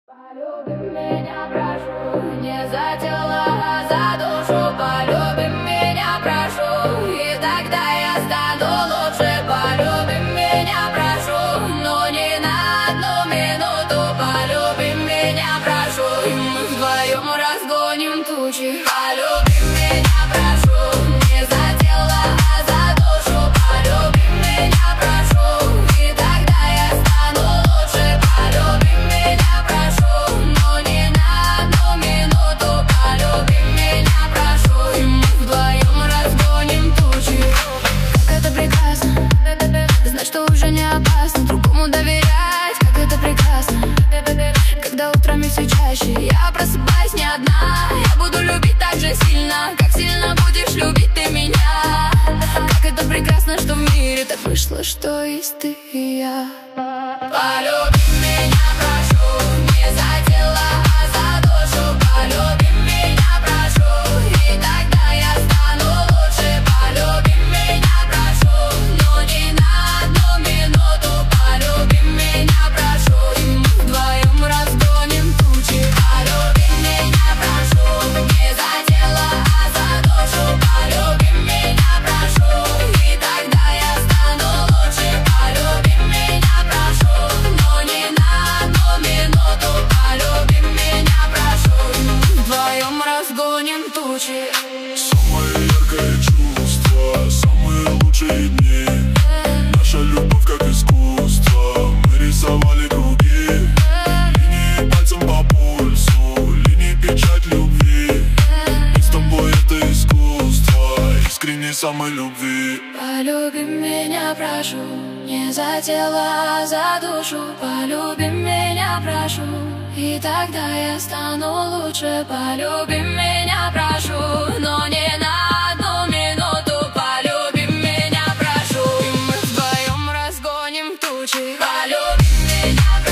Полюби меня, прошу, не за тело, а за душу. Полюби меня, прошу, и тогда я стану лучше. Полюби меня, прошу, но не на одну минуту. Полюби меня, прошу, и мы вдвоем разгоним тучи. Полюби меня, прошу, не за тело, а за душу. Полюби меня, прошу, и тогда я стану лучше. Полюби меня, прошу, но не на одну минуту. Полюби меня, прошу, и мы вдвоем разгоним тучи. Как это прекрасно, знать, что уже не опасно другому доверять. Как это прекрасно, когда утрами все чаще я просыпаюсь не одна. Я буду любить так же сильно, как сильно будешь любить ты меня. Как это прекрасно, что в мире так вышло, что есть ты и я. Полюби меня, прошу, не за тело, а за душу. Полюби меня, прошу, и тогда я стану лучше. Полюби меня, прошу, но не на одну минуту. Полюби меня, прошу, и мы вдвоем разгоним тучи. Полюби меня, прошу, не за тело, а за душу. Полюби меня, прошу, и тогда я стану лучше. Полюби меня, прошу, но не на одну минуту. Полюби меня, прошу, и мы вдвоем разгоним тучи. Самое яркое чувство, самые лучшие дни. Наша любовь как искусство, мы рисовали круги. Линии пальцем по пульсу, линии печать любви. Быть с тобой это искусство, искренней самой любви. Полюби меня, прошу, не за тело, а за душу. Полюби меня, прошу, и тогда я стану лучше. Полюби меня, прошу, но не на одну минуту. Полюби меня, прошу, и мы вдвоем разгоним тучи. Полюби меня, прошу.